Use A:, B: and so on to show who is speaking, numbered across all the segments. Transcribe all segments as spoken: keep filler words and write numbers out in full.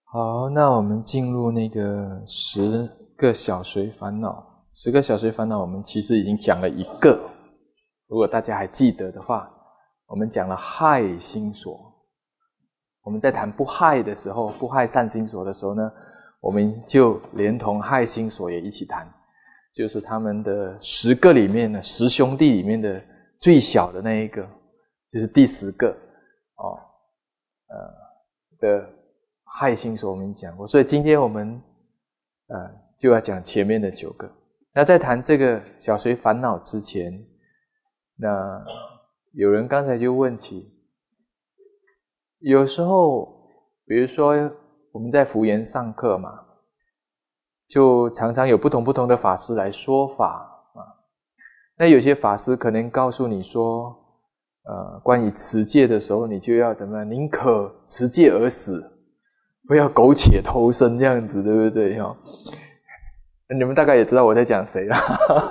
A: 好，那我们进入那个十个小随烦恼。十个小随烦恼我们其实已经讲了一个，如果大家还记得的话，我们讲了害心所。我们在谈不害的时候，不害善心所的时候呢，我们就连同害心所也一起谈，就是他们的十个里面呢，十兄弟里面的最小的那一个，就是第十个哦，呃的害心所我们讲过，所以今天我们呃就要讲前面的九个。那在谈这个小随烦恼之前，那有人刚才就问起，有时候比如说我们在福园上课嘛，就常常有不同不同的法师来说法啊。那有些法师可能告诉你说，呃，关于持戒的时候，你就要怎么样？宁可持戒而死，不要苟且偷生，这样子，对不对？哈，你们大概也知道我在讲谁啦。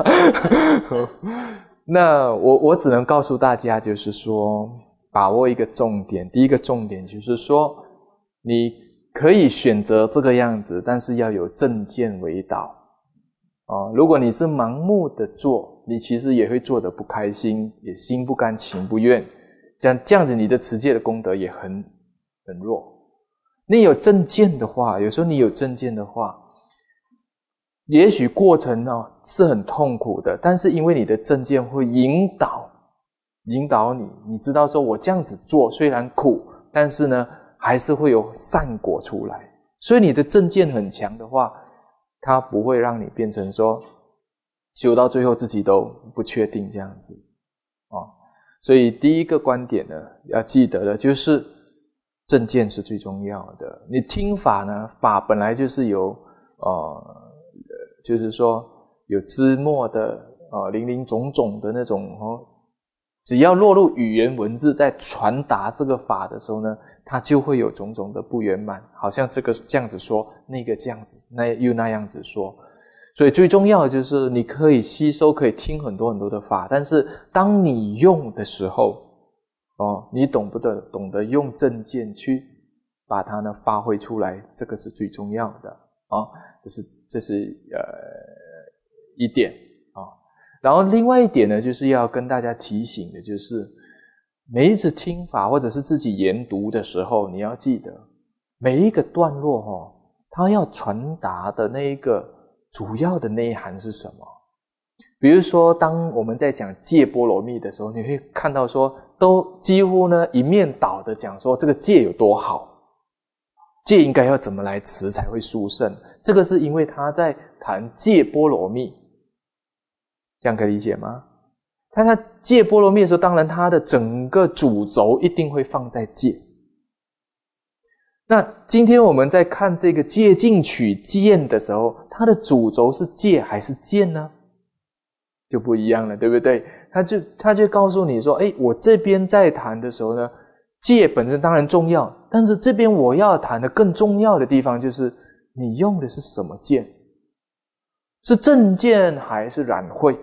A: 那我我只能告诉大家，就是说，把握一个重点。第一个重点就是说，你可以选择这个样子，但是要有正见为导。哦，如果你是盲目的做，你其实也会做得不开心，也心不甘情不愿，这样这样子你的持戒的功德也很很弱。你有正见的话，有时候你有正见的话，也许过程呢是很痛苦的，但是因为你的正见会引导引导你，你知道说我这样子做虽然苦，但是呢还是会有善果出来。所以你的正见很强的话，它不会让你变成说修到最后自己都不确定这样子哦。所以第一个观点呢，要记得的就是正见是最重要的。你听法呢，法本来就是有呃，就是说有枝末的呃林林总总的那种哦，只要落入语言文字在传达这个法的时候呢，它就会有种种的不圆满，好像这个这样子说，那个这样子，那又那样子说。所以最重要的就是你可以吸收，可以听很多很多的法，但是当你用的时候哦，你懂不得懂得用正见去把它呢发挥出来，这个是最重要的哦。这是这是呃一点啊、哦。然后另外一点呢，就是要跟大家提醒的，就是每一次听法或者是自己研读的时候，你要记得每一个段落哦，它要传达的那一个主要的内涵是什么。比如说当我们在讲戒波罗蜜的时候，你会看到说都几乎呢一面倒的讲说这个戒有多好，戒应该要怎么来持才会殊胜。这个是因为他在谈戒波罗蜜，这样可以理解吗？他在戒波罗蜜的时候，当然他的整个主轴一定会放在戒。那今天我们在看这个戒禁取见的时候，它的主轴是戒还是见呢？就不一样了，对不对？他就他就告诉你说，诶，我这边在谈的时候呢，戒本身当然重要，但是这边我要谈的更重要的地方就是你用的是什么见，是正见还是染慧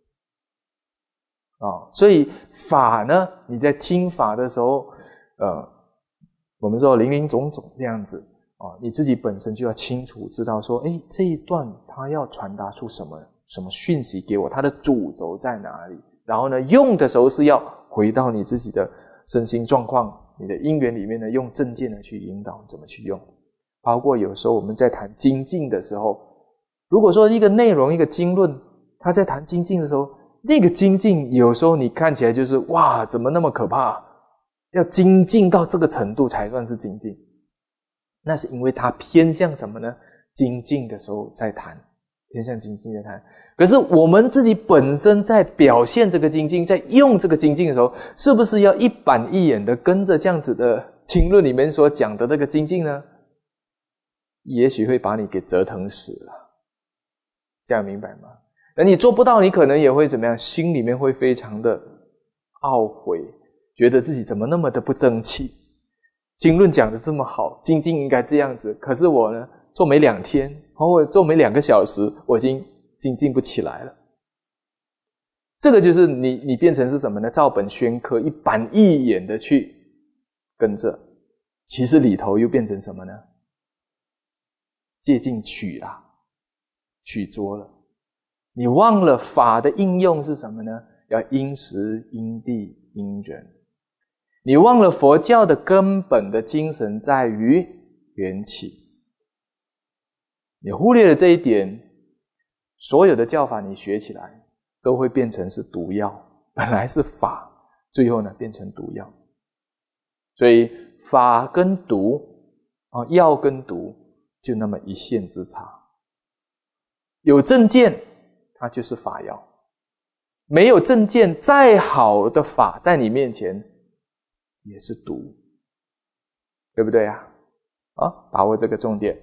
A: 哦，所以法呢，你在听法的时候，呃，我们说林林总总这样子哦，你自己本身就要清楚知道说，诶，这一段它要传达出什么什么讯息给我，它的主轴在哪里？然后呢，用的时候是要回到你自己的身心状况，你的因缘里面呢，用正见呢去引导怎么去用。包括有时候我们在谈精进的时候，如果说一个内容一个经论，他在谈精进的时候，那个精进有时候你看起来就是哇，怎么那么可怕？要精进到这个程度才算是精进。那是因为它偏向什么呢？精进的时候在谈，偏向精进在谈。可是我们自己本身在表现这个精进，在用这个精进的时候，是不是要一板一眼的跟着这样子的经论里面所讲的这个精进呢？也许会把你给折腾死了，这样明白吗？那你做不到，你可能也会怎么样？心里面会非常的懊悔，觉得自己怎么那么的不争气。经论讲的这么好，精进应该这样子，可是我呢，做没两天，或者做没两个小时，我已经精进不起来了。这个就是你你变成是什么呢？照本宣科，一板一眼的去跟着，其实里头又变成什么呢？ 接近取啦，取着了。你忘了法的应用是什么呢？要因时、因地、因人。你忘了佛教的根本的精神在于缘起。你忽略了这一点，所有的教法你学起来都会变成是毒药，本来是法，最后呢变成毒药。所以法跟毒啊，药跟毒就那么一线之差。有正见它就是法药，没有正见，再好的法在你面前也是毒，对不对啊？啊，把握这个重点。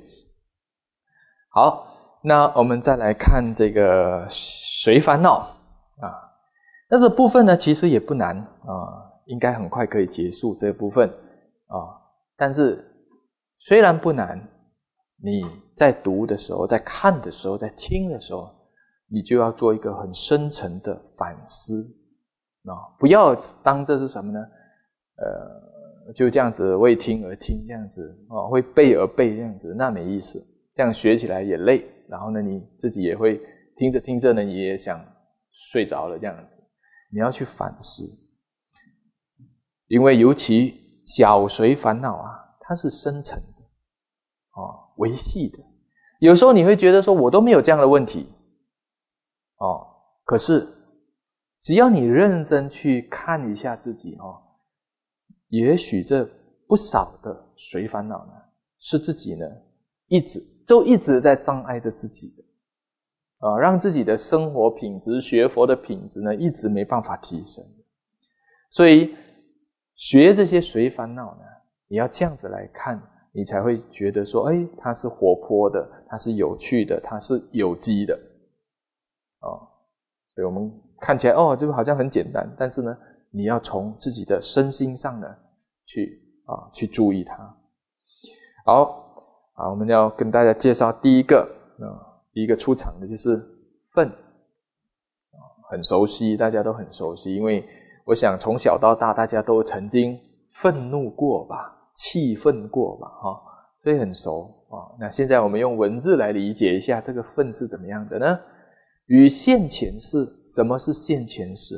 A: 好，那我们再来看这个随烦恼啊。那这部分呢，其实也不难啊，应该很快可以结束这部分啊。但是虽然不难，你在读的时候，在看的时候，在听的时候，你就要做一个很深层的反思啊，不要当这是什么呢？呃，就这样子为听而听，这样子啊，为背而背，这样子那没意思。这样学起来也累，然后呢，你自己也会听着听着呢，你也想睡着了这样子。你要去反思，因为尤其小随烦恼啊，它是深层的，哦，维系的。有时候你会觉得说，我都没有这样的问题，哦，可是只要你认真去看一下自己哦，也许这不少的随烦恼呢，是自己呢一直。都一直在障碍着自己的，啊，让自己的生活品质、学佛的品质呢，一直没办法提升。所以学这些随烦恼呢，你要这样子来看，你才会觉得说，哎，它是活泼的，它是有趣的，它是有机的，哦，所以我们看起来哦，这个好像很简单，但是呢，你要从自己的身心上呢，去啊去注意它。好。啊，我们要跟大家介绍第一个啊，第一个出场的就是愤，啊，很熟悉，大家都很熟悉，因为我想从小到大大家都曾经愤怒过吧，气愤过吧，哈，所以很熟啊。那现在我们用文字来理解一下这个愤是怎么样的呢？与现前事，什么是现前事？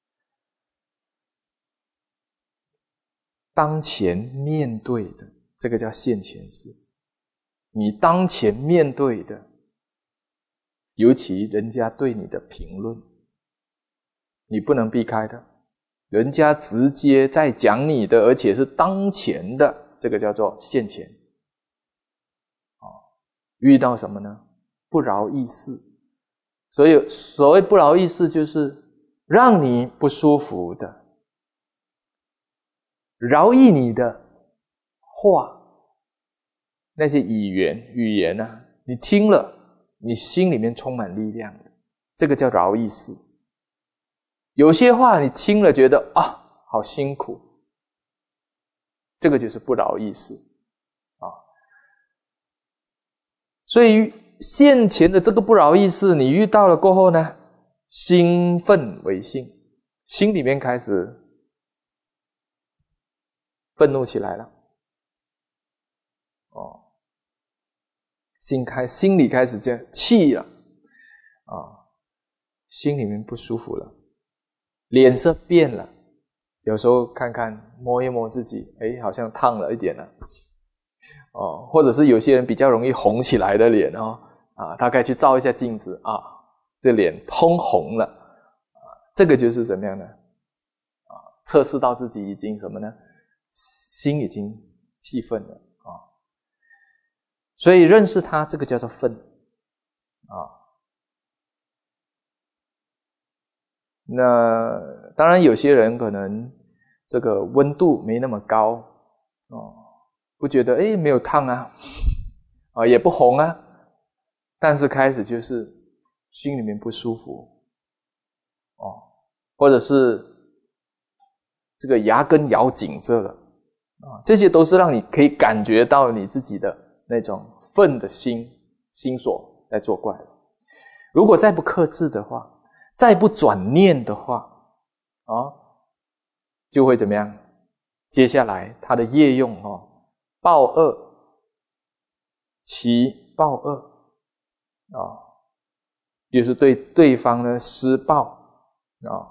A: 当前面对的，这个叫现前事。你当前面对的，尤其人家对你的评论，你不能避开的，人家直接在讲你的，而且是当前的，这个叫做现前。哦，遇到什么呢？不饶意事。所以所谓不饶意事，就是让你不舒服的，饶益你的话。那些语言语言啊，你听了，你心里面充满力量的，这个叫饶益事。有些话你听了觉得啊，好辛苦，这个就是不饶益事啊。所以现前的这个不饶益事，你遇到了过后呢，心愤为性，心里面开始愤怒起来了，哦。心开，心里开始这样气了，啊，心里面不舒服了，脸色变了，有时候看看摸一摸自己，哎，好像烫了一点了，哦，或者是有些人比较容易红起来的脸哦，啊，大概去照一下镜子啊，这脸通红了，啊，这个就是怎么样呢？啊，测试到自己已经什么呢？心已经气愤了。所以认识它，这个叫做愤啊。那当然有些人可能这个温度没那么高哦，不觉得诶没有烫啊，啊也不红啊，但是开始就是心里面不舒服哦，或者是这个牙根咬紧着了啊，这些都是让你可以感觉到你自己的那种愤的心心所在作怪了。如果再不克制的话，再不转念的话，哦，就会怎么样？接下来他的业用哦，暴恶其报恶啊，也是对对方呢施暴啊，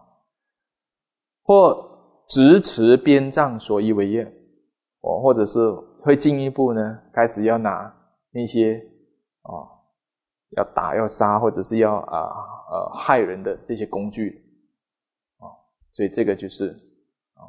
A: 或执持鞭杖所依为业，哦，或者是会进一步呢开始要拿那些啊要打要杀或者是要啊呃害人的这些工具啊，所以这个就是啊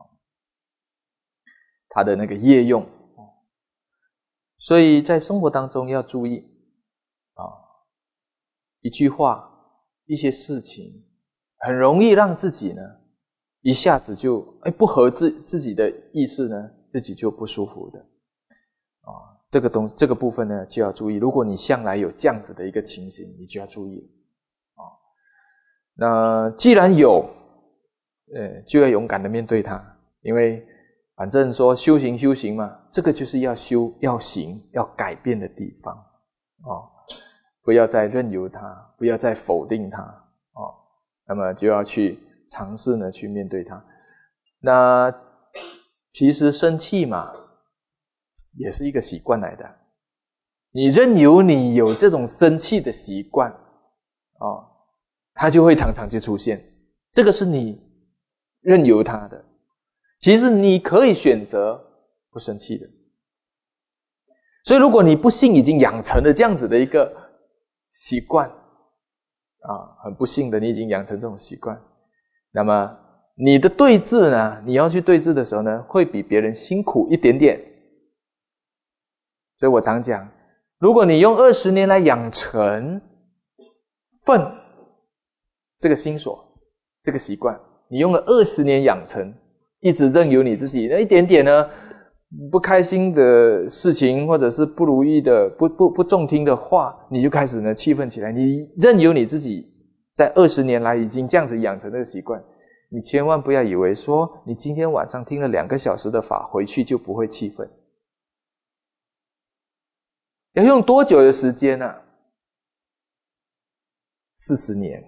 A: 他的那个业用。所以在生活当中要注意啊，一句话一些事情很容易让自己呢一下子就哎不合自自己的意识呢，自己就不舒服的啊。这个东这个部分呢就要注意，如果你向来有这样子的一个情形，你就要注意啊。那既然有，呃，就要勇敢的面对它，因为反正说修行修行嘛，这个就是要修要行要改变的地方啊，不要再任由它，不要再否定它啊，那么就要去尝试呢去面对它。那其实生气嘛也是一个习惯来的，你任由你有这种生气的习惯啊，它就会常常就出现，这个是你任由它的。其实你可以选择不生气的，所以如果你不幸已经养成了这样子的一个习惯啊，很不幸的你已经养成这种习惯，那么你的对峙呢，你要去对峙的时候呢，会比别人辛苦一点点。所以我常讲，如果你用二十年来养成愤这个心所这个习惯，你用了二十年养成，一直任由你自己那一点点呢不开心的事情，或者是不如意的不不不中听的话，你就开始呢气愤起来。你任由你自己在二十年来已经这样子养成这个习惯，你千万不要以为说你今天晚上听了两个小时的法，回去就不会气愤。要用多久的时间呢、啊？四十年，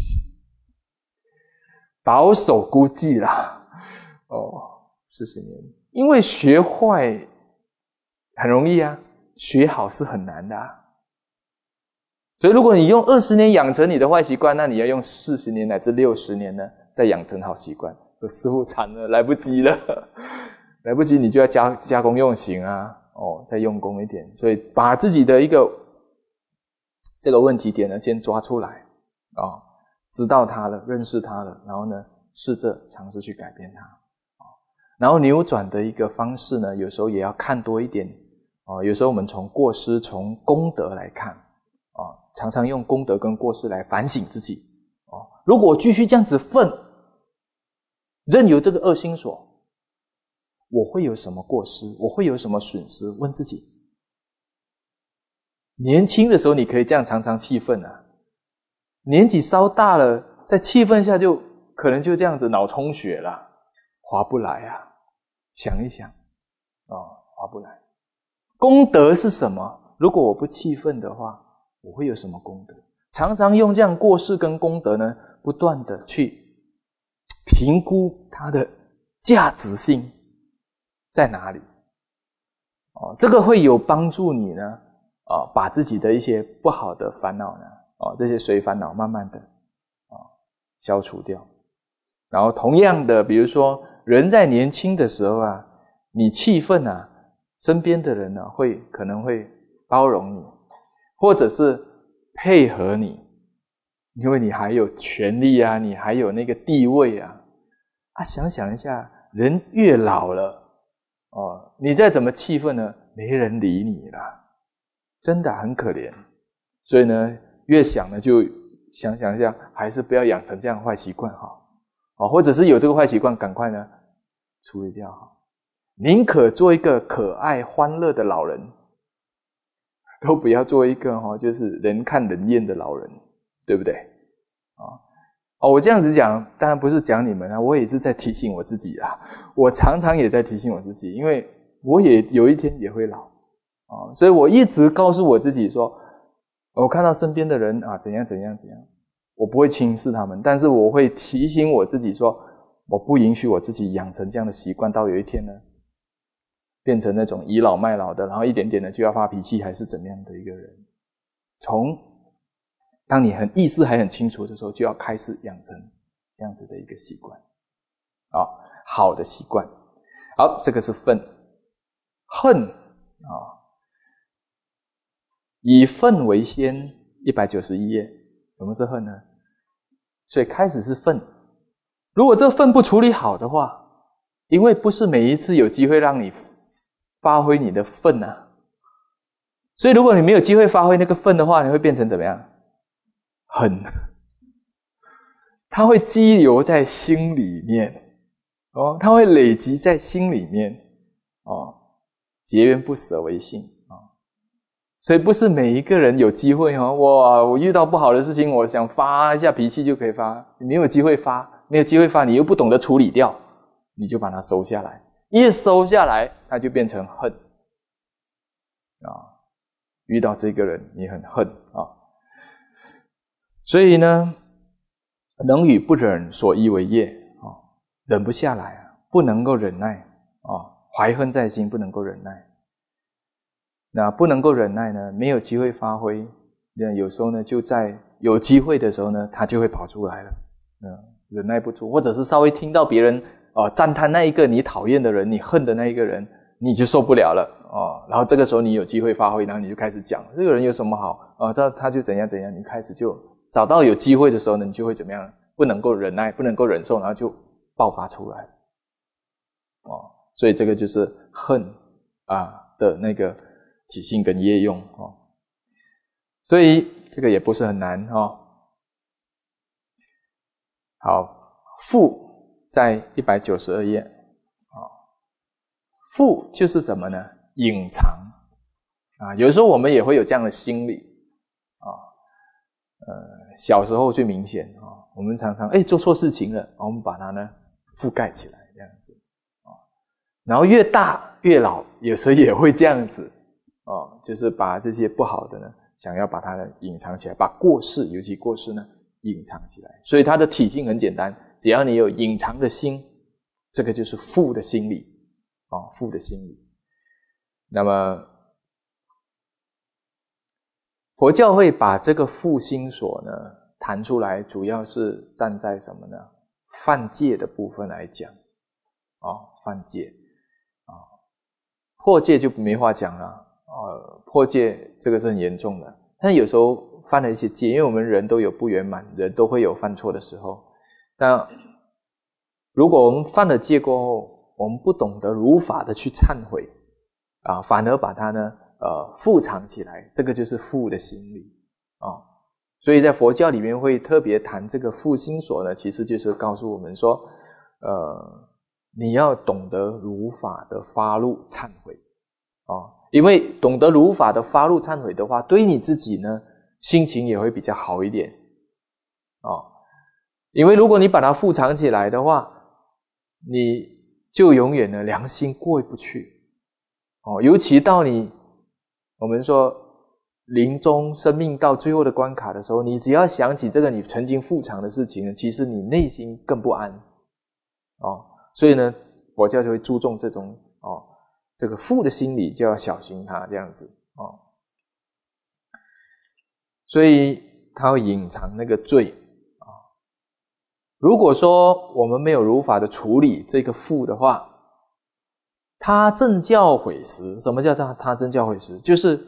A: 保守估计啦。哦，四十年，因为学坏很容易啊，学好是很难的啊。所以如果你用二十年养成你的坏习惯，那你要用四十年乃至六十年呢，再养成好习惯。这师父惨了，来不及了，来不及，你就要加加工用行啊。哦，再用功一点，所以把自己的一个这个问题点呢先抓出来啊、哦，知道它了，认识它了，然后呢试着尝试去改变它啊、哦。然后扭转的一个方式呢，有时候也要看多一点啊、哦。有时候我们从过失、从功德来看啊、哦，常常用功德跟过失来反省自己啊、哦。如果继续这样子愤，任由这个恶心所，我会有什么过失？我会有什么损失？问自己。年轻的时候你可以这样常常气愤啊，年纪稍大了，在气愤下就可能就这样子脑充血了，划不来啊！想一想啊、哦，划不来。功德是什么？如果我不气愤的话，我会有什么功德？常常用这样过失跟功德呢，不断的去评估它的价值性在哪里？哦，这个会有帮助你呢，啊，把自己的一些不好的烦恼呢，啊，这些随烦恼慢慢的啊消除掉。然后同样的，比如说人在年轻的时候啊，你气愤啊，身边的人呢会可能会包容你，或者是配合你，因为你还有权利啊，你还有那个地位啊。啊，想想一下，人越老了。哦，你再怎么气愤呢，没人理你了，真的很可怜。所以呢，越想呢，就想想一下，还是不要养成这样的坏习惯好，哦，或者是有这个坏习惯，赶快呢处理掉好。宁可做一个可爱欢乐的老人，都不要做一个哦，就是人看人厌的老人，对不对？啊。哦，我这样子讲，当然不是讲你们啊，我也是在提醒我自己啊。我常常也在提醒我自己，因为我也有一天也会老啊，所以我一直告诉我自己说，我看到身边的人啊怎样怎样怎样，我不会轻视他们，但是我会提醒我自己说，我不允许我自己养成这样的习惯，到有一天呢，变成那种倚老卖老的，然后一点点的就要发脾气，还是怎么样的一个人从当你很意识还很清楚的时候，就要开始养成这样子的一个习惯啊，好的习惯。好，这个是愤。恨啊，以愤为先，一百九十一页。什么是恨呢？所以开始是愤，如果这愤不处理好的话，因为不是每一次有机会让你发挥你的愤啊，所以如果你没有机会发挥那个愤的话，你会变成怎么样？恨，它会积留在心里面哦，它会累积在心里面哦，结缘不舍为性啊、哦，所以不是每一个人有机会哦，哇，我遇到不好的事情，我想发一下脾气就可以发，你没有机会发，没有机会发，你又不懂得处理掉，你就把它收下来，一收下来，它就变成恨啊、哦。遇到这个人，你很恨啊、哦，所以呢，能与不忍所依为业啊、哦，忍不下来啊，不能够忍耐啊、哦，怀恨在心，不能够忍耐。那不能够忍耐呢，没有机会发挥，那有时候呢，就在有机会的时候呢，他就会跑出来了。嗯，忍耐不住，或者是稍微听到别人哦赞叹那一个你讨厌的人，你恨的那一个人，你就受不了了哦。然后这个时候你有机会发挥，然后你就开始讲这个人有什么好啊？他他就怎样怎样，你开始就找到有机会的时候呢，你就会怎么样？不能够忍耐，不能够忍受，然后就爆发出来哦。所以这个就是恨啊的那个体性跟业用哦。所以这个也不是很难哦。好，负在一百九十二页啊，负就是什么呢？隐藏啊，有时候我们也会有这样的心理啊，呃，小时候最明显啊，我们常常哎做错事情了，我们把它呢覆盖起来这样子啊，然后越大越老，有时候也会这样子啊，就是把这些不好的呢，想要把它呢隐藏起来，把过失，尤其过失呢隐藏起来，所以它的体性很简单，只要你有隐藏的心，这个就是负的心理啊，负的心理。那么佛教会把这个负心所呢谈出来，主要是站在什么呢？犯戒的部分来讲啊，犯戒啊，破戒就没话讲了啊，破戒这个是很严重的，但有时候犯了一些戒，因为我们人都有不圆满，人都会有犯错的时候。但如果我们犯了戒过后，我们不懂得如法的去忏悔啊，反而把它呢呃覆藏起来，这个就是负的心理啊。所以在佛教里面会特别谈这个负心所呢，其实就是告诉我们说，呃，你要懂得如法的发露忏悔啊，因为懂得如法的发露忏悔的话，对你自己呢心情也会比较好一点啊。因为如果你把它覆藏起来的话，你就永远的良心过不去哦。尤其到你我们说临终生命到最后的关卡的时候，你只要想起这个你曾经覆藏的事情呢，其实你内心更不安哦。所以呢，佛教就会注重这种哦，这个负的心理就要小心它这样子哦。所以它会隐藏那个罪。如果说我们没有如法的处理这个负的话，他正教诲时，什么叫他他正教诲时？就是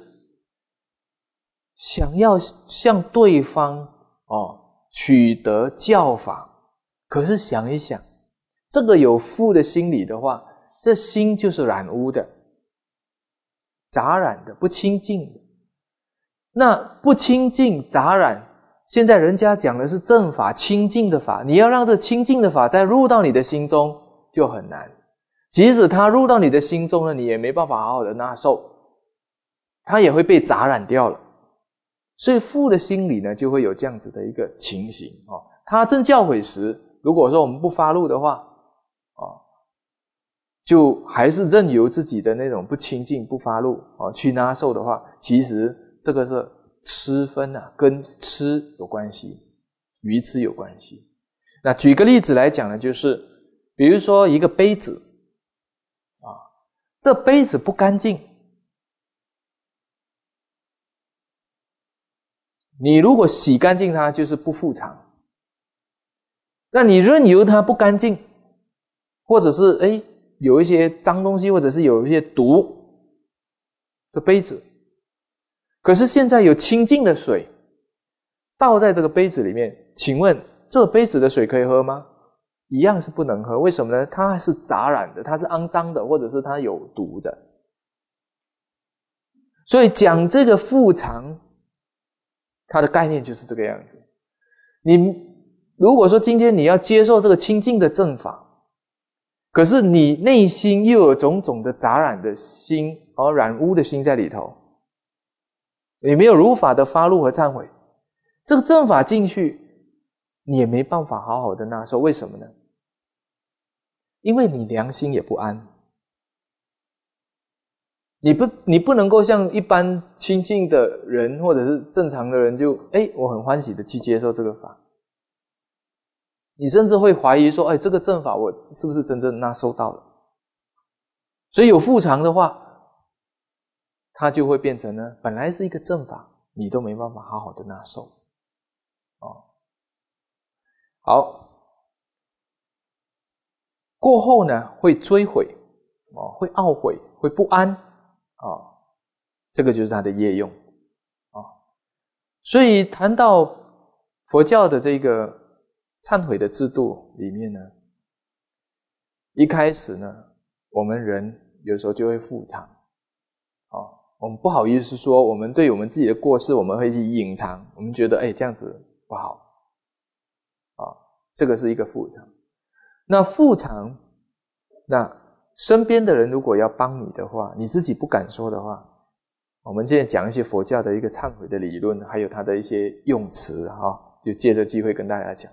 A: 想要向对方哦取得教法，可是想一想，这个有负的心理的话，这心就是染污的、杂染的、不清净的。那不清净、杂染。现在人家讲的是正法，清净的法，你要让这清净的法再入到你的心中就很难。即使它入到你的心中呢，你也没办法好好的纳受，它也会被杂染掉了。所以负的心理呢，就会有这样子的一个情形哦。他正教诲时，如果说我们不发露的话，哦，就还是任由自己的那种不清净、不发露哦去纳受的话，其实这个是。吃分啊，跟吃有关系，愚痴有关系。那举个例子来讲呢，就是比如说一个杯子啊，这杯子不干净， 你如果洗干净它，就是不复常。那你任由它不干净，或者是哎有一些脏东西，或者是有一些毒，这杯子，可是现在有清净的水倒在这个杯子里面，请问这杯子的水可以喝吗？一样是不能喝。为什么呢？它是杂染的，它是肮脏的，或者是它有毒的。所以讲这个复常，它的概念就是这个样子。你如果说今天你要接受这个清净的正法，可是你内心又有种种的杂染的心，而染污的心在里头，你没有如法的发露和忏悔，这个正法进去你也没办法好好的纳受。为什么呢？因为你良心也不安，你不你不能够像一般清净的人或者是正常的人就哎我很欢喜的去接受这个法，你甚至会怀疑说哎这个正法我是不是真正纳受到了。所以有复常的话，它就会变成呢本来是一个正法，你都没办法好好的纳受。哦，好，过后呢会追悔，哦，会懊悔，会不安，哦，这个就是它的业用，哦，所以谈到佛教的这个忏悔的制度里面呢，一开始呢，我们人有时候就会复常，哦，我们不好意思说，我们对我们自己的过失，我们会去隐藏，我们觉得哎这样子不好，啊、哦，这个是一个复常。那复常，那身边的人如果要帮你的话，你自己不敢说的话，我们现在讲一些佛教的一个忏悔的理论，还有它的一些用词哈，就借着机会跟大家讲。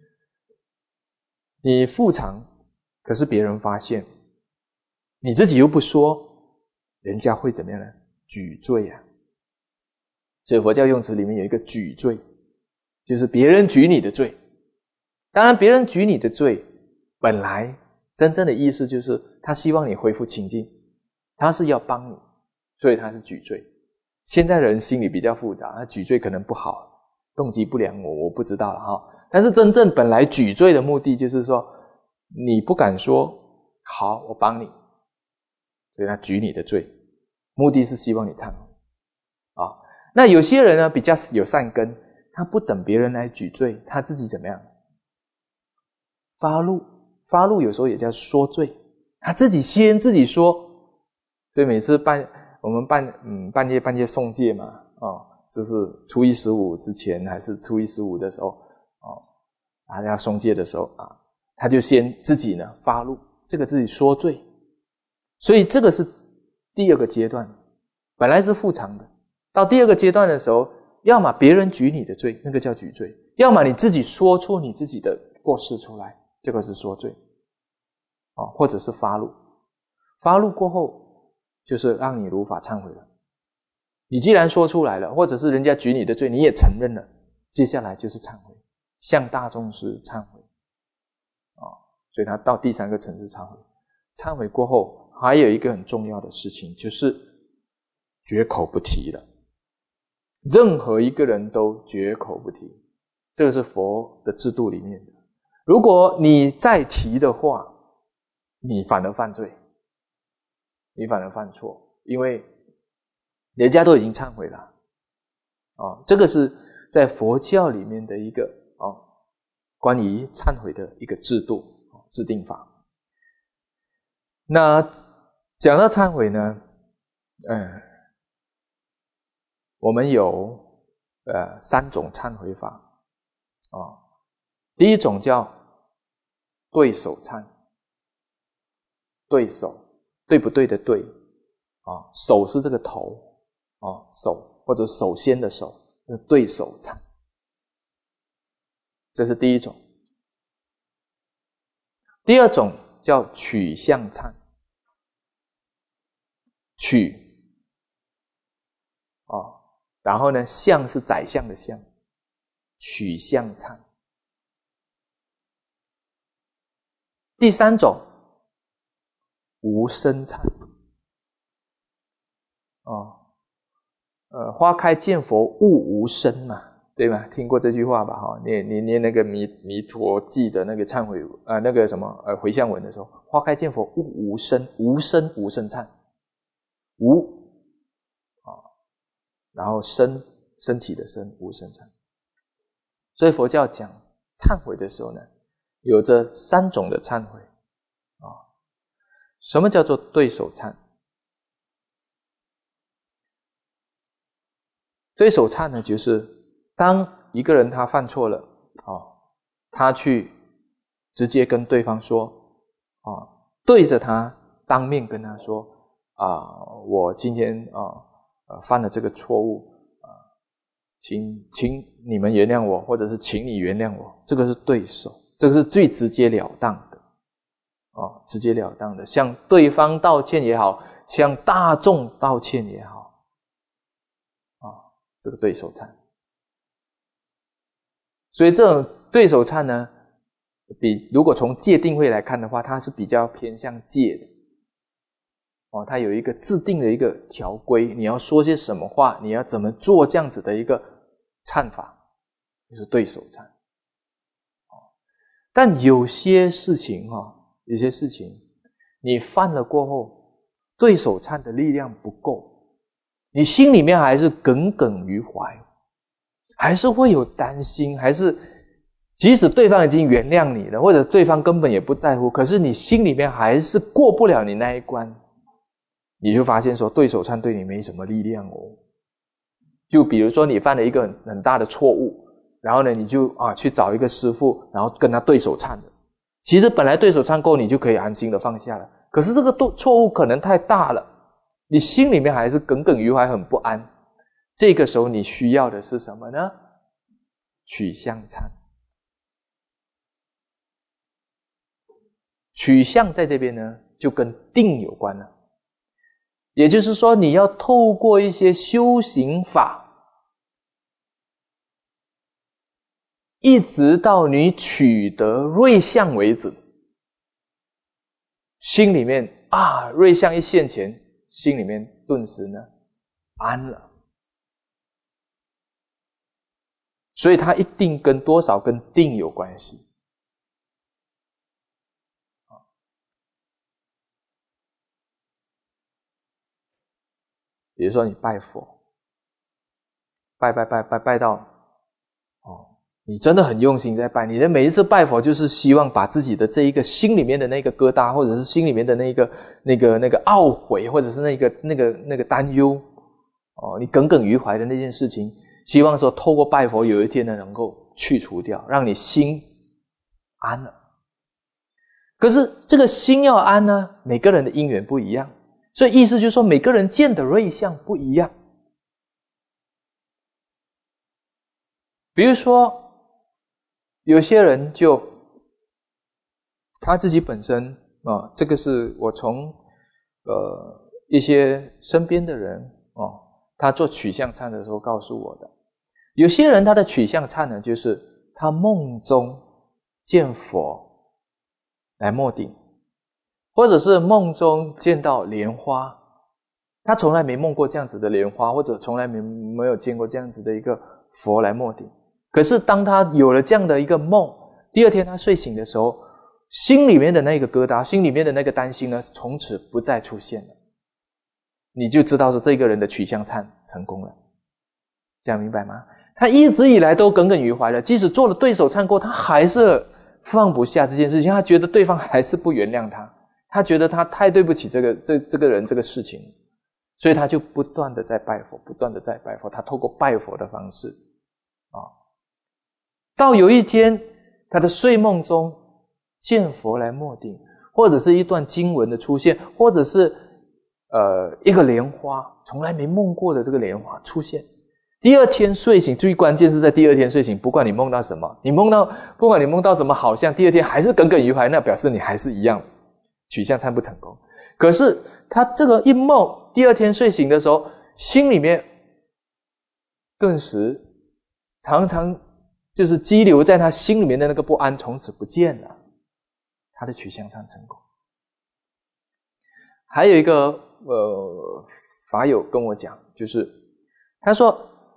A: 你复常，可是别人发现，你自己又不说，人家会怎么样呢？举罪啊！所以佛教用词里面有一个举罪，就是别人举你的罪。当然，别人举你的罪，本来真正的意思就是他希望你恢复清净，他是要帮你，所以他是举罪。现在人心里比较复杂，他举罪可能不好，动机不良，我我不知道了哈。但是真正本来举罪的目的就是说，你不敢说好，我帮你，所以他举你的罪，目的是希望你忏悔啊。那有些人呢比较有善根，他不等别人来举罪，他自己怎么样？发怒，发怒有时候也叫说罪，他自己先自己说。所以每次半我们半嗯半夜半夜诵戒嘛，哦，就是初一十五之前还是初一十五的时候，哦，大家诵戒的时候啊，他就先自己呢发怒，这个自己说罪。所以这个是第二个阶段，本来是复常的，到第二个阶段的时候，要么别人举你的罪，那个叫举罪；要么你自己说出你自己的过失出来，这个是说罪，哦，或者是发怒。发怒过后，就是让你如法忏悔了。你既然说出来了，或者是人家举你的罪，你也承认了，接下来就是忏悔，向大众师忏悔，哦，所以他到第三个层次忏悔。忏悔过后，还有一个很重要的事情，就是绝口不提了。任何一个人都绝口不提，这个是佛的制度里面的。如果你再提的话，你反而犯罪，你反而犯错，因为人家都已经忏悔了，哦，这个是在佛教里面的一个哦关于忏悔的一个制度制定法。那讲到忏悔呢，嗯，我们有呃三种忏悔法啊、哦。第一种叫对手忏，对手，对不对的对啊、哦，手是这个头啊、哦，手或者首先的手，就是对手忏，这是第一种。第二种叫取相忏，取哦，然后呢，相是宰相的相，取相忏。第三种无声忏，哦，呃，花开见佛悟无声嘛， 对吗？听过这句话吧？哈，念念念那个弥弥陀记的那个忏悔啊、呃，那个什么呃回向文的时候，花开见佛悟无生，无生无生忏，无啊，然后生升起的生无生忏。所以佛教讲忏悔的时候呢，有着三种的忏悔啊。什么叫做对手忏？对手忏呢，就是当一个人他犯错了啊，他去直接跟对方说啊，对着他当面跟他说啊，我今天啊呃犯了这个错误啊，请请你们原谅我，或者是请你原谅我，这个是对手，这个是最直截了当的啊，直截了当的，向对方道歉也好，向大众道歉也好。这个对手忏，所以这种对手忏呢，比如果从戒定慧来看的话，它是比较偏向戒的哦，它有一个制定的一个条规，你要说些什么话，你要怎么做这样子的一个忏法，就是对手忏。但有些事情哈、哦，有些事情你犯了过后，对手忏的力量不够。你心里面还是耿耿于怀，还是会有担心，还是即使对方已经原谅你了，或者对方根本也不在乎，可是你心里面还是过不了你那一关，你就发现说对手忏对你没什么力量哦。就比如说你犯了一个很很大的错误，然后呢你就啊去找一个师父，然后跟他对手忏了。其实本来对手忏过你就可以安心的放下了，可是这个错误可能太大了，你心里面还是耿耿于怀，很不安。这个时候你需要的是什么呢？取向忏。取向在这边呢，就跟定有关了。也就是说，你要透过一些修行法，一直到你取得瑞相为止。心里面啊，瑞相一现前，心里面顿时呢安了。所以它一定跟多少跟定有关系。比如说你拜佛，拜拜拜拜拜到哦，你真的很用心在拜，你的每一次拜佛就是希望把自己的这一个心里面的那个疙瘩，或者是心里面的那个那个那个懊悔，或者是那个那个那个担忧哦，你耿耿于怀的那件事情，希望说透过拜佛有一天呢能够去除掉，让你心安了。可是这个心要安呢，每个人的因缘不一样，所以意思就是说每个人见的瑞相不一样。比如说有些人就他自己本身啊，这个是我从呃一些身边的人哦，他做取向忏的时候告诉我的。有些人他的取向忏呢，就是他梦中见佛来默顶，或者是梦中见到莲花，他从来没梦过这样子的莲花，或者从来没没有见过这样子的一个佛来默顶。可是当他有了这样的一个梦，第二天他睡醒的时候，心里面的那个疙瘩，心里面的那个担心呢，从此不再出现了。你就知道说这个人的取向忏成功了，这样明白吗？他一直以来都耿耿于怀了，即使做了对手忏过，他还是放不下这件事情，他觉得对方还是不原谅他，他觉得他太对不起这个这这个人这个事情，所以他就不断的在拜佛，不断的在拜佛，他透过拜佛的方式啊，到有一天他的睡梦中见佛来默顶，或者是一段经文的出现，或者是呃一个莲花，从来没梦过的这个莲花出现。第二天睡醒，最关键是在第二天睡醒，不管你梦到什么，你梦到不管你梦到什么好像，第二天还是耿耿于怀，那表示你还是一样取向忏不成功。可是他这个一梦，第二天睡醒的时候，心里面顿时常常就是积留在他心里面的那个不安从此不见了，他的取向忏成功。还有一个呃法友跟我讲，就是他说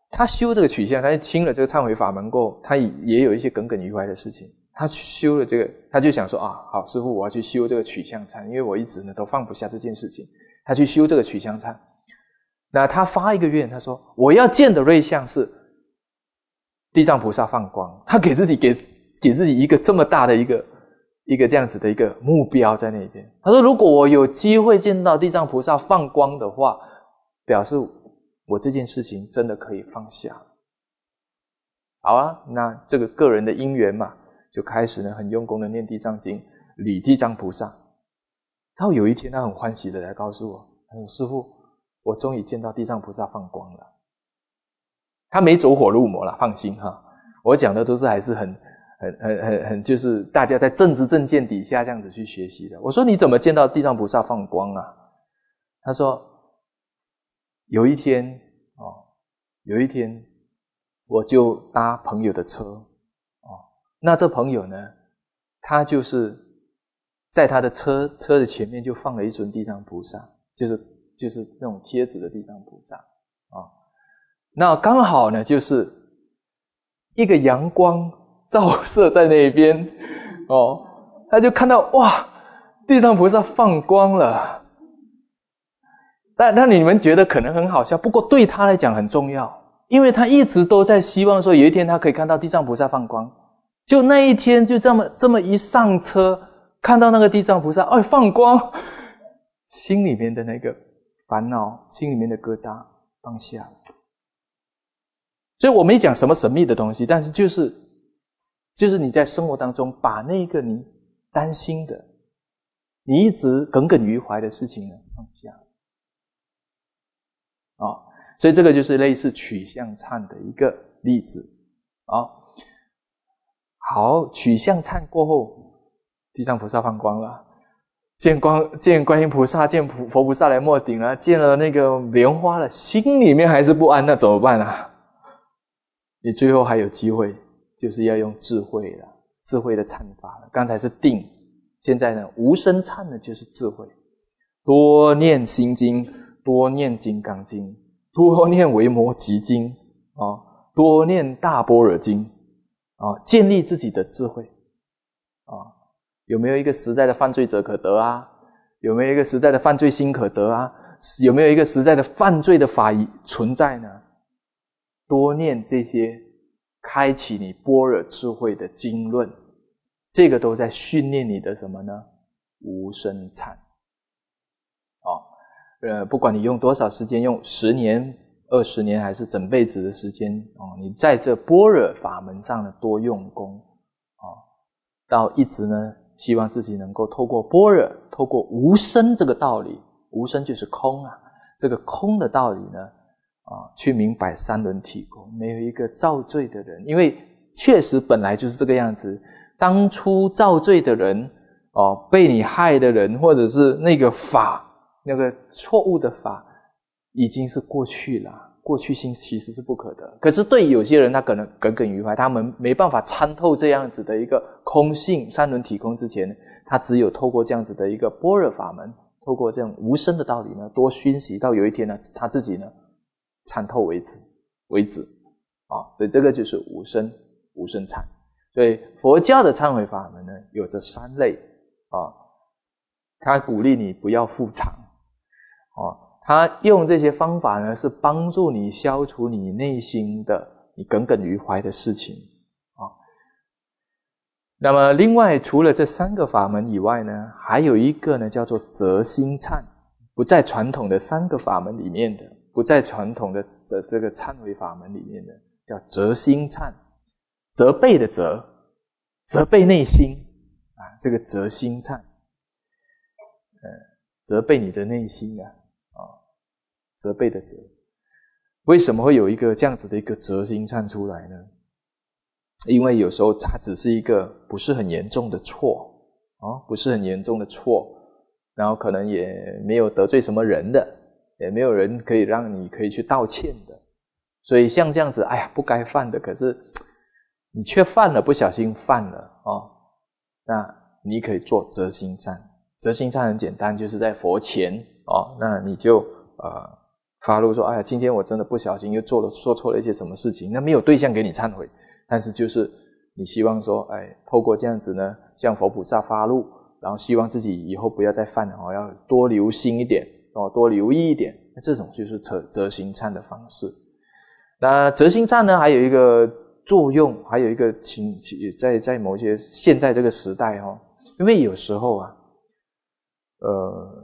A: 他修这个取向，他听了这个忏悔法门过后，他也有一些耿耿于怀的事情。他去修了这个，他就想说啊，好，师父，我要去修这个取向忏，因为我一直呢都放不下这件事情。他去修这个取向忏，那他发一个愿，他说我要见的瑞相是地藏菩萨放光。他给自己给给自己一个这么大的一个一个这样子的一个目标在那边。他说，如果我有机会见到地藏菩萨放光的话，表示我这件事情真的可以放下。好啊，那这个个人的因缘嘛，就开始呢很用功的念地藏经，礼地藏菩萨。到有一天他很欢喜的来告诉我，他说，师父，我终于见到地藏菩萨放光了。他没走火入魔了，放心哈。我讲的都是还是很很很很很就是大家在正知正见底下这样子去学习的。我说，你怎么见到地藏菩萨放光啊？他说，有一天哦，有一天我就搭朋友的车哦，那这朋友呢，他就是在他的车车的前面就放了一尊地藏菩萨，就是就是那种贴纸的地藏菩萨啊、哦。那刚好呢，就是一个阳光照射在那边哦，他就看到哇，地藏菩萨放光了。但但你们觉得可能很好笑，不过对他来讲很重要，因为他一直都在希望说有一天他可以看到地藏菩萨放光。就那一天就这么这么一上车，看到那个地藏菩萨哎放光，心里面的那个烦恼，心里面的疙瘩放下了。所以我没讲什么神秘的东西，但是就是就是你在生活当中把那个你担心的，你一直耿耿于怀的事情呢放下。啊、哦，所以这个就是类似取向忏的一个例子啊、哦。好，取向忏过后，地藏菩萨放光了，见光见观音菩萨，见佛菩萨来摩顶了，见了那个莲花了，心里面还是不安，那怎么办啊？你最后还有机会，就是要用智慧了，智慧的忏法了。刚才是定，现在呢无生忏呢就是智慧，多念心经，多念金刚经，多念维摩诘经啊，多念大般若经啊，建立自己的智慧啊。有没有一个实在的犯罪者可得啊？有没有一个实在的犯罪心可得啊？有没有一个实在的犯罪的法存在呢？多念这些开启你般若智慧的经论，这个都在训练你的什么呢？无生忏。哦，呃，不管你用多少时间，用十年、二十年，还是整辈子的时间，哦，你在这般若法门上呢多用功，哦，到一直呢，希望自己能够透过般若，透过无生这个道理，无生就是空啊，这个空的道理呢，啊，去明白三轮体空，没有一个造罪的人，因为确实本来就是这个样子。当初造罪的人，哦，被你害的人，或者是那个法，那个错误的法，已经是过去了。过去性其实是不可得，可是对有些人，他可能耿耿于怀，他们没办法参透这样子的一个空性三轮体空之前，他只有透过这样子的一个般若法门，透过这样无生的道理呢，多熏习到有一天呢，他自己呢参透为止为止啊，所以这个就是无生无生忏。所以佛教的忏悔法门呢，有这三类啊，他鼓励你不要复常啊，他用这些方法呢，是帮助你消除你内心的你耿耿于怀的事情啊。那么另外除了这三个法门以外呢，还有一个呢叫做责心忏，不在传统的三个法门里面的，不在传统的这这个忏悔法门里面的，叫责心忏。责备的责，责备内心啊，这个责心忏，呃，责备你的内心啊，啊，责备的责。为什么会有一个这样子的一个责心忏出来呢？因为有时候它只是一个不是很严重的错啊，不是很严重的错，然后可能也没有得罪什么人的，也没有人可以让你可以去道歉的，所以像这样子，哎呀，不该犯的，可是你却犯了，不小心犯了哦，那你可以做责心忏。责心忏很简单，就是在佛前哦，那你就呃发怒说，哎呀，今天我真的不小心又做了做错了一些什么事情，那没有对象给你忏悔，但是就是你希望说，哎，透过这样子呢，向佛菩萨发怒，然后希望自己以后不要再犯了，哦，要多留心一点，哦，多留意一点，这种就是折折心忏的方式。那折心忏呢，还有一个作用，还有一个情，在在某些现在这个时代哦，因为有时候啊，呃。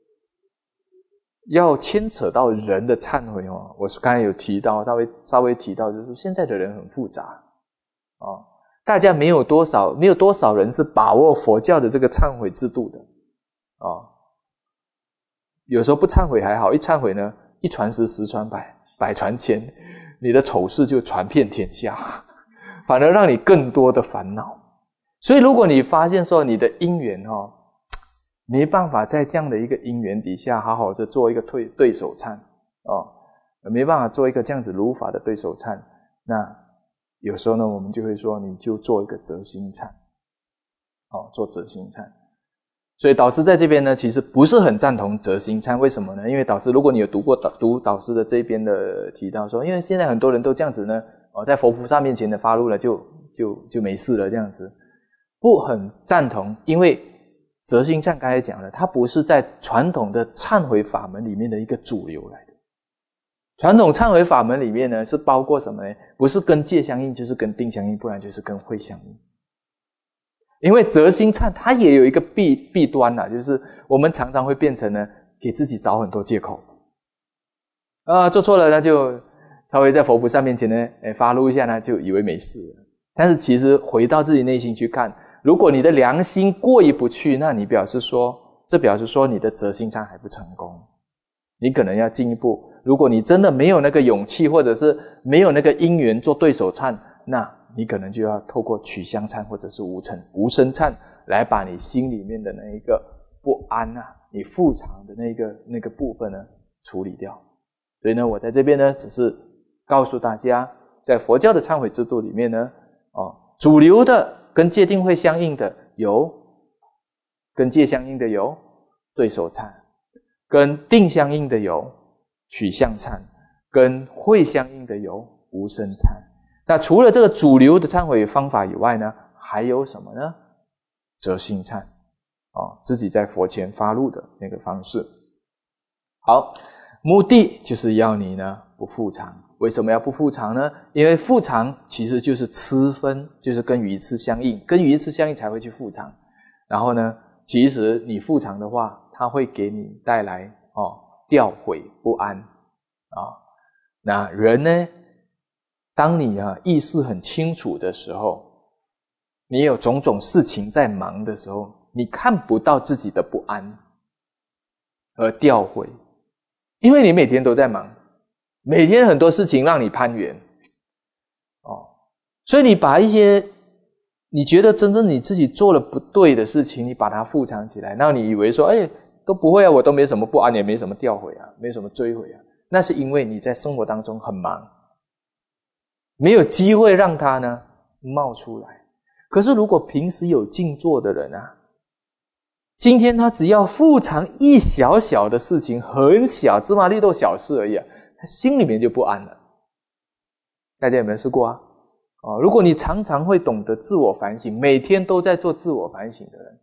A: 要牵扯到人的忏悔哦，我刚才有提到，稍微稍微提到，就是现在的人很复杂哦，大家没有多少没有多少人是把握佛教的这个忏悔制度的哦。有时候不忏悔还好，一忏悔呢，一传十，十传百，百传千，你的丑事就传遍天下，反而让你更多的烦恼。所以如果你发现说你的因缘哦，没办法在这样的一个因缘底下好好的做一个对对手忏哦，没办法做一个这样子如法的对手忏，那有时候呢，我们就会说你就做一个折心忏哦，做折心忏。所以导师在这边呢，其实不是很赞同折心忏，为什么呢？因为导师，如果你有读过导读导师的这边的提到说，因为现在很多人都这样子呢，哦，在佛菩萨面前的发怒了，就就就没事了，这样子不很赞同，因为折心忏刚才讲了，它不是在传统的忏悔法门里面的一个主流来的。传统忏悔法门里面呢，是包括什么呢？不是跟戒相应，就是跟定相应，不然就是跟慧相应。因为折心忏它也有一个弊弊端啊，就是我们常常会变成呢，给自己找很多借口啊，做错了那就稍微在佛菩萨面前呢，哎，发怒一下呢，就以为没事了。但是其实回到自己内心去看，如果你的良心过意不去，那你表示说，这表示说你的折心忏还不成功，你可能要进一步。如果你真的没有那个勇气，或者是没有那个因缘做对手忏，那你可能就要透过取香忏或者是无尘无声忏，来把你心里面的那一个不安啊，你复常的那个那个部分呢处理掉。所以呢，我在这边呢，只是告诉大家，在佛教的忏悔制度里面呢，哦，主流的跟戒定慧相应的有，跟戒相应的有对手忏，跟定相应的有取相忏，跟慧相应的有无声忏。那除了这个主流的忏悔方法以外呢，还有什么呢？折心忏哦，自己在佛前发怒的那个方式。好，目的就是要你呢不复常。为什么要不复常呢？因为复常其实就是痴分，就是跟鱼刺相应，跟鱼刺相应才会去复常。然后呢，其实你复常的话，它会给你带来哦吊毁不安啊、哦。那人呢，当你啊意识很清楚的时候，你有种种事情在忙的时候，你看不到自己的不安而吊毁，因为你每天都在忙，每天很多事情让你攀援哦，所以你把一些你觉得真正你自己做了不对的事情，你把它复藏起来，然后你以为说，哎，都不会啊，我都没什么不安，也没什么吊毁啊，没什么追悔啊，那是因为你在生活当中很忙，没有机会让它呢冒出来。可是如果平时有静坐的人啊，今天他只要复藏一小小的事情，很小，芝麻绿豆小事而已啊，他心里面就不安了。大家有没有试过啊？哦，如果你常常会懂得自我反省，每天都在做自我反省的人，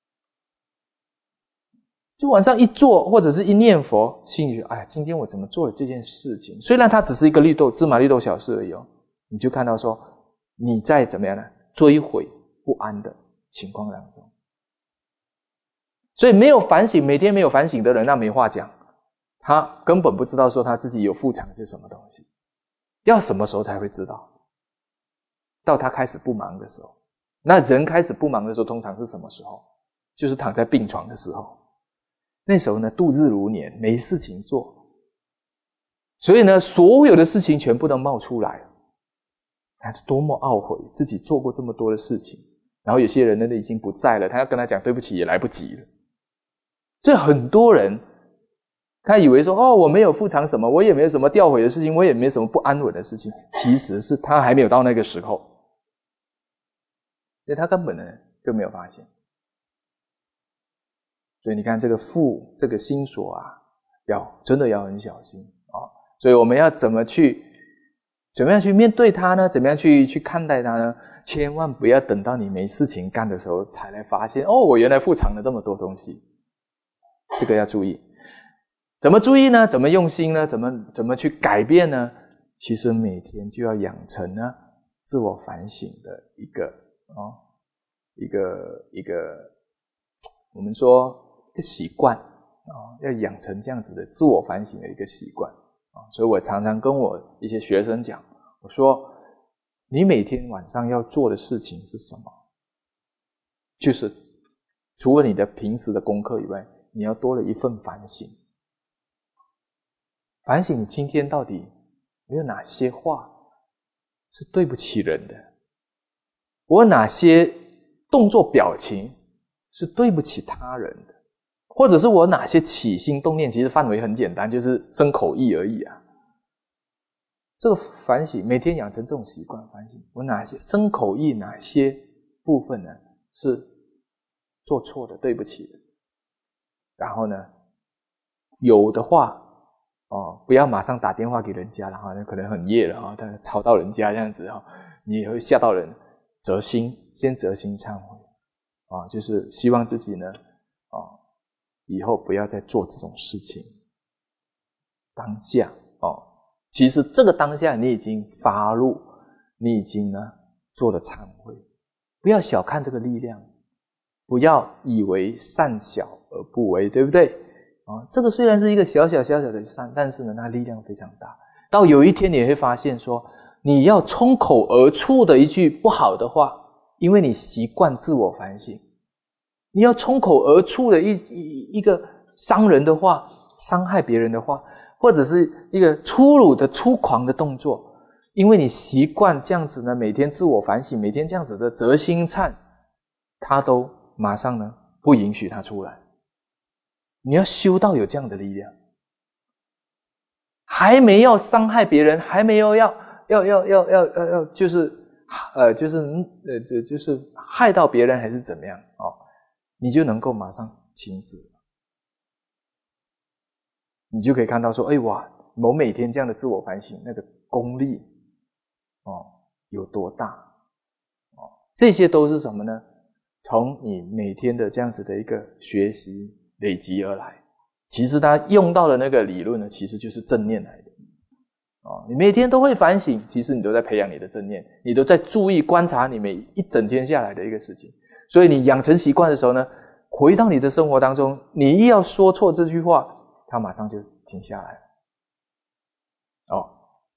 A: 就晚上一坐或者是一念佛，心里就哎，今天我怎么做了这件事情？虽然它只是一个绿豆芝麻绿豆小事而已哦，你就看到说你在怎么样呢？追悔不安的情况当中。所以没有反省，每天没有反省的人，那没话讲，他根本不知道说他自己有复藏是什么东西，要什么时候才会知道？到他开始不忙的时候。那人开始不忙的时候通常是什么时候？就是躺在病床的时候，那时候呢度日如年，没事情做，所以呢所有的事情全部都冒出来了，他多么懊悔自己做过这么多的事情，然后有些人呢已经不在了，他要跟他讲对不起也来不及了。所以很多人他以为说，哦，我没有复藏什么，我也没有什么吊毁的事情，我也没有什么不安稳的事情，其实是他还没有到那个时候，所以他根本呢就没有发现。所以你看这个复这个心所啊，要真的要很小心所以我们要怎么去怎么样去面对它呢？怎么样去去看待它呢？千万不要等到你没事情干的时候才来发现，哦，我原来富藏了这么多东西。这个要注意。怎么注意呢？怎么用心呢？怎么怎么去改变呢？其实每天就要养成呢自我反省的一个哦，一个一个我们说一个习惯啊、哦，要养成这样子的自我反省的一个习惯啊、哦。所以我常常跟我一些学生讲，我说你每天晚上要做的事情是什么？就是除了你的平时的功课以外，你要多了一份反省。反省你今天到底有哪些话是对不起人的，我哪些动作表情是对不起他人的，或者是我哪些起心动念，其实范围很简单，就是身口意而已啊。这个反省每天养成这种习惯，反省我哪些身口意哪些部分呢是做错的，对不起的，然后呢有的话哦，不要马上打电话给人家了哈，那可能很夜了哈，他吵到人家这样子哈，你也会吓到人。折心，先折心忏悔啊，就是希望自己呢啊，以后不要再做这种事情。当下哦，其实这个当下你已经发怒，你已经呢做了忏悔，不要小看这个力量，不要以为善小而不为，对不对？啊，这个虽然是一个小小小小的善，但是呢，它力量非常大。到有一天你会发现说，你要冲口而出的一句不好的话，因为你习惯自我反省，你要冲口而出的一一一个伤人的话，伤害别人的话，或者是一个粗鲁的粗狂的动作，因为你习惯这样子呢，每天自我反省，每天这样子的折心忏，它都马上呢不允许它出来。你要修到有这样的力量，还没要伤害别人，还没有要要要要要要要就是呃就是呃就就是害到别人还是怎么样哦，你就能够马上停止，你就可以看到说，哎哇，我每天这样的自我反省，那个功力哦有多大哦，这些都是什么呢？从你每天的这样子的一个学习累积而来。其实他用到的那个理论呢，其实就是正念来的哦。你每天都会反省，其实你都在培养你的正念，你都在注意观察你每一整天下来的一个事情。所以你养成习惯的时候呢，回到你的生活当中，你一要说错这句话，它马上就停下来了。哦，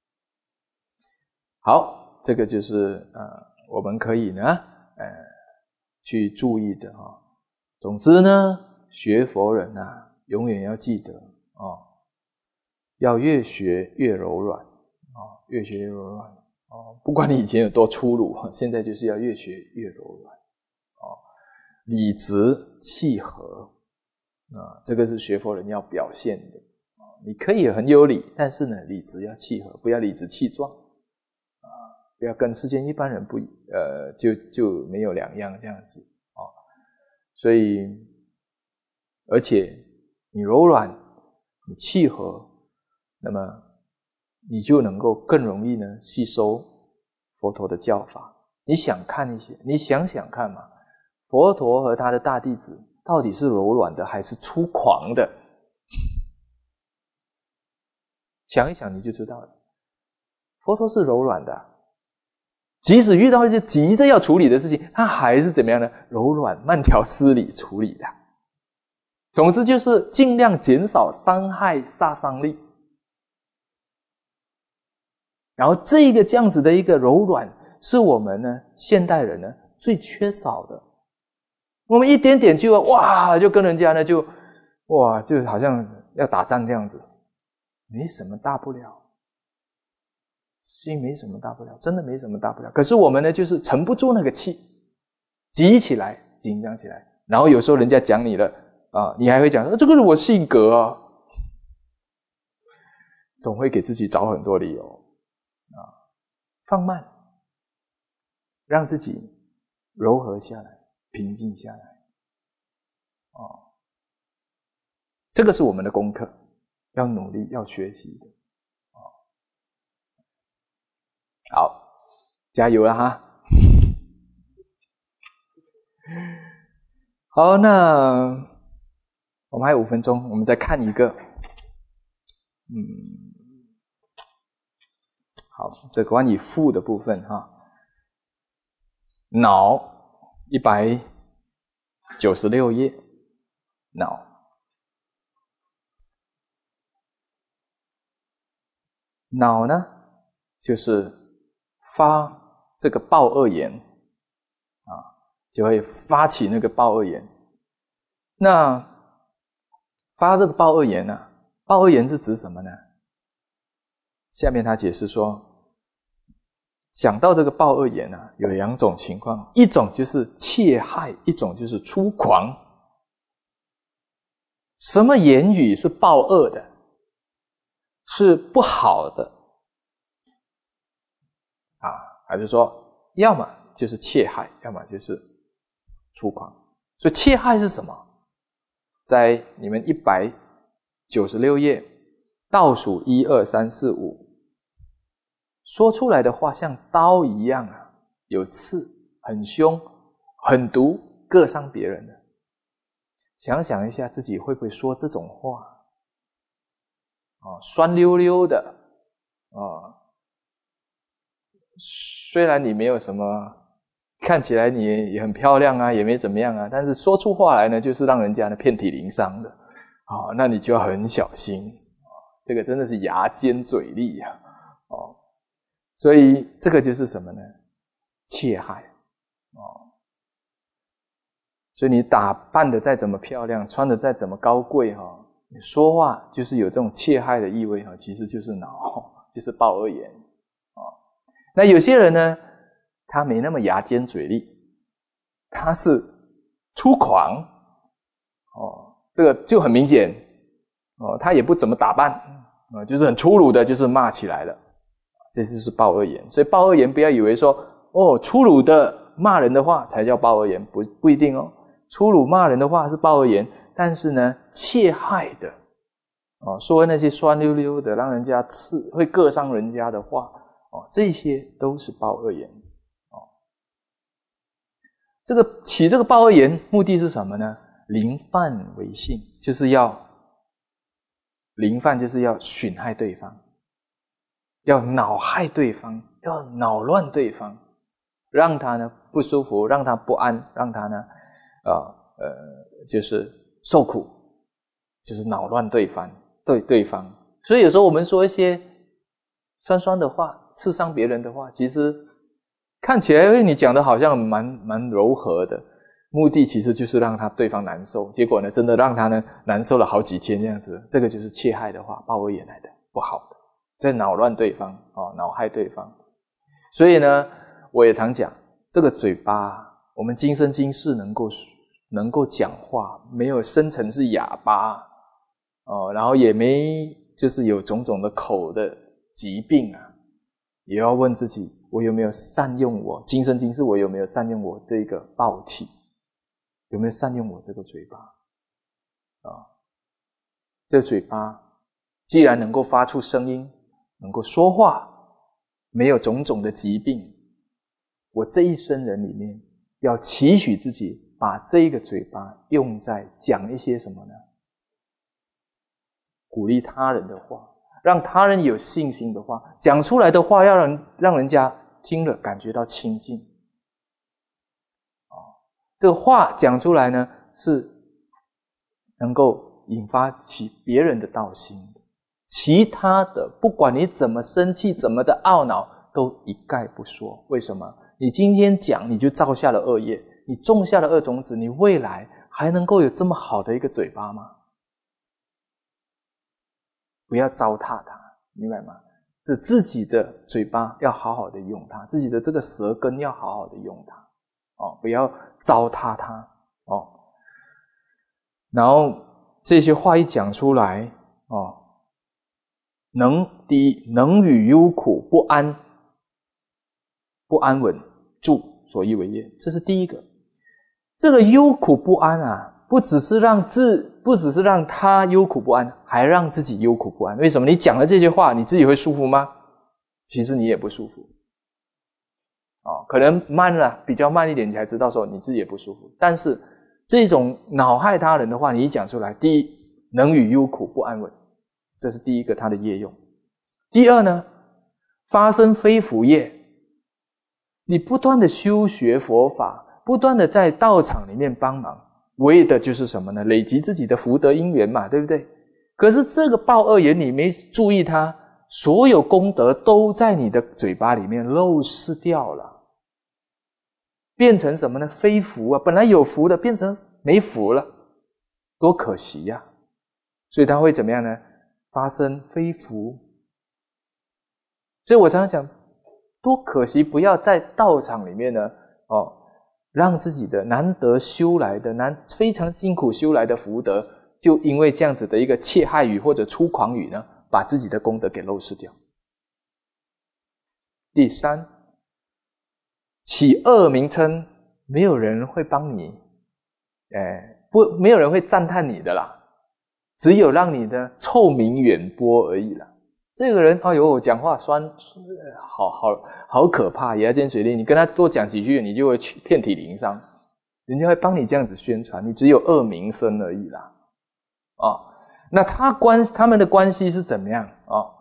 A: 好，这个就是呃我们可以呢呃去注意的哈、哦。总之呢，学佛人啊。永远要记得啊、哦，要越学越柔软啊、哦，越学越柔软哦。不管你以前有多粗鲁，现在就是要越学越柔软哦。理直气和啊，这个是学佛人要表现的啊。你可以很有理，但是呢，理直要气和，不要理直气壮啊，不要跟世间一般人不呃，就就没有两样这样子啊、哦。所以，而且。你柔软，你契合，那么你就能够更容易呢吸收佛陀的教法。你想看一些，你想想看嘛，佛陀和他的大弟子到底是柔软的还是粗狂的？想一想你就知道了。佛陀是柔软的，即使遇到一些急着要处理的事情，他还是怎么样呢？柔软慢条斯理处理的。总之就是尽量减少伤害杀伤力，然后这个这样子的一个柔软是我们呢现代人呢最缺少的。我们一点点就哇就跟人家呢就哇就好像要打仗这样子，没什么大不了，心没什么大不了，真的没什么大不了。可是我们呢就是沉不住那个气，急起来紧张起来，然后有时候人家讲你了啊，你还会讲说这个是我性格啊，总会给自己找很多理由啊。放慢，让自己柔和下来，平静下来啊。这个是我们的功课，要努力要学习的啊。 好，加油了哈！好，那我们还有五分钟，我们再看一个，嗯，好，这关于腹的部分哈，脑一百九十六页，脑。脑呢，就是发这个报恶言啊，就会发起那个报恶言。那发这个报恶言呢、啊，报恶言是指什么呢？下面他解释说，讲到这个报恶言啊，有两种情况，一种就是切害，一种就是粗狂。什么言语是报恶的？是不好的啊，还是说要么就是切害，要么就是粗狂。所以切害是什么？在你们一百九十六页倒数一二三四五，说出来的话像刀一样啊，有刺，很凶，很毒，割伤别人的。想想一下自己会不会说这种话？啊，酸溜溜的啊，虽然你没有什么，看起来你也很漂亮啊，也没怎么样啊，但是说出话来呢，就是让人家呢遍体鳞伤的啊，那你就要很小心啊，这个真的是牙尖嘴利啊，哦，所以这个就是什么呢？切害哦。所以你打扮的再怎么漂亮，穿的再怎么高贵哈、哦。你说话就是有这种切害的意味哈，其实就是恼，就是报恶言啊。那有些人呢，他没那么牙尖嘴利，他是粗狂哦，这个就很明显哦，他也不怎么打扮啊，就是很粗鲁的，就是骂起来了，这就是报恶言。所以报恶言不要以为说哦，粗鲁的骂人的话才叫报恶言，不不一定哦，粗鲁骂人的话是报恶言。但是呢，切害的哦，说那些酸溜溜的，让人家刺会割伤人家的话哦，这些都是报恶言哦。这个起这个报恶言目的是什么呢？临犯为性，就是要临犯，就是要损害对方，要恼害对方，要恼乱对方，让他呢不舒服，让他不安，让他呢呃呃就是受苦，就是恼乱对方，对对方。所以有时候我们说一些酸酸的话，刺伤别人的话，其实看起来你讲的好像蛮蛮柔和的，目的其实就是让他对方难受。结果呢，真的让他呢难受了好几天这样子，这个就是切害的话，报恶言来的，不好的，在恼乱对方哦，恼害对方。所以呢，我也常讲，这个嘴巴，我们今生今世能够。能够讲话，没有生成是哑巴哦，然后也没就是有种种的口的疾病啊，也要问自己，我有没有善用我今生今世，我有没有善用我这个报体，有没有善用我这个嘴巴啊？这个嘴巴既然能够发出声音，能够说话，没有种种的疾病，我这一生人里面要期许自己。把这一个嘴巴用在讲一些什么呢？鼓励他人的话，让他人有信心的话，讲出来的话要让让人家听了感觉到亲近。哦，这个话讲出来呢，是能够引发起别人的道心的。其他的，不管你怎么生气，怎么的懊恼，都一概不说。为什么？你今天讲，你就造下了恶业。你种下了恶种子，你未来还能够有这么好的一个嘴巴吗？不要糟蹋它，明白吗？这自己的嘴巴要好好的用它，自己的这个舌根要好好的用它，哦，不要糟蹋它，哦。然后这些话一讲出来，哦，能第一能与忧苦不安不安稳住所欲为业，这是第一个。这个忧苦不安啊，不只是让自，不只是让他忧苦不安，还让自己忧苦不安。为什么？你讲了这些话，你自己会舒服吗？其实你也不舒服哦，可能慢了，比较慢一点，你才知道说你自己也不舒服。但是这种恼害他人的话，你一讲出来，第一，能与忧苦不安稳，这是第一个他的业用。第二呢，发生非福业，你不断的修学佛法，不断的在道场里面帮忙，为的就是什么呢？累积自己的福德因缘嘛，对不对？可是这个报恶言你没注意它，所有功德都在你的嘴巴里面漏失掉了，变成什么呢？非福啊！本来有福的变成没福了，多可惜呀、啊！所以它会怎么样呢？发生非福。所以我常常讲，多可惜，不要在道场里面呢，哦，让自己的难得修来的、难非常辛苦修来的福德，就因为这样子的一个切害语或者粗狂语呢，把自己的功德给漏失掉。第三，起恶名称，没有人会帮你，哎，不，没有人会赞叹你的啦，只有让你的臭名远播而已啦。这个人，哎呦，讲话酸，好好好可怕，牙尖嘴利，你跟他多讲几句，你就会遍体鳞伤，人家会帮你这样子宣传，你只有恶名声而已啦。哦，那他关他们的关系是怎么样啊、哦？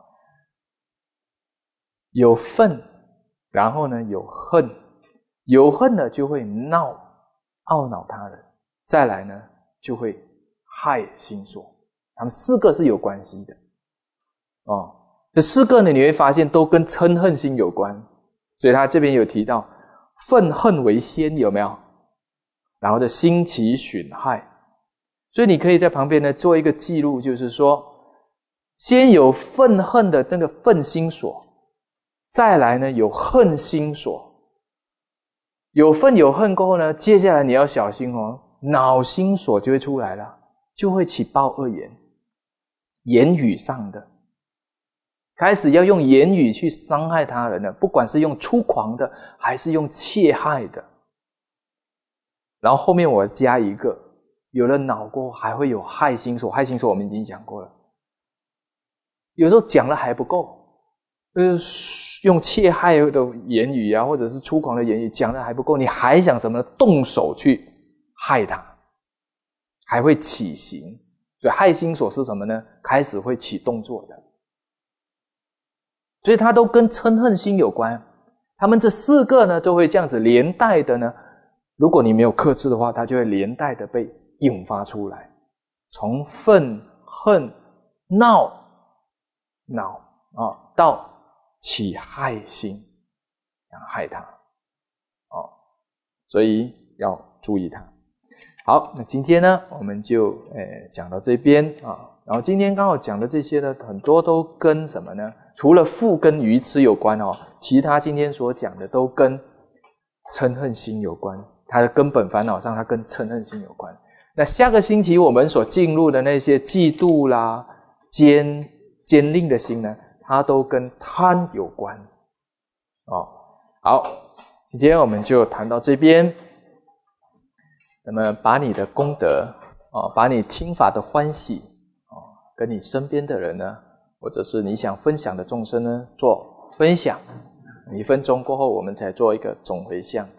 A: 有愤，然后呢有恨，有恨呢就会闹懊恼他人，再来呢就会害心所，他们四个是有关系的哦。这四个呢你会发现都跟嗔恨心有关，所以他这边有提到愤恨为先，有没有？然后这心起损害，所以你可以在旁边呢做一个记录，就是说先有愤恨的那个愤心所，再来呢有恨心所，有愤有恨过后呢，接下来你要小心哦，恼心所就会出来了，就会起报恶言，言语上的开始要用言语去伤害他人了，不管是用粗狂的还是用切害的。然后后面我加一个，有了恼过还会有害心所，害心所我们已经讲过了。有时候讲了还不够，呃，用切害的言语啊，或者是粗狂的言语讲了还不够，你还想什么？动手去害他，还会起行。所以害心所是什么呢？开始会起动作的。所以它都跟嗔恨心有关，他们这四个呢都会这样子连带的呢，如果你没有克制的话，它就会连带的被引发出来，从愤恨闹恼啊到起害心，想害他哦，所以要注意它。好，那今天呢我们就呃讲到这边啊，然后今天刚好讲的这些呢，很多都跟什么呢？除了父跟愚痴有关哦，其他今天所讲的都跟嗔恨心有关，它的根本烦恼上它跟嗔恨心有关。那下个星期我们所进入的那些嫉妒啦、坚坚定的心呢，它都跟贪有关哦。好，今天我们就谈到这边。那么把你的功德哦，把你听法的欢喜哦，跟你身边的人呢，或者是你想分享的众生呢，做分享。一分钟过后，我们才做一个总回向。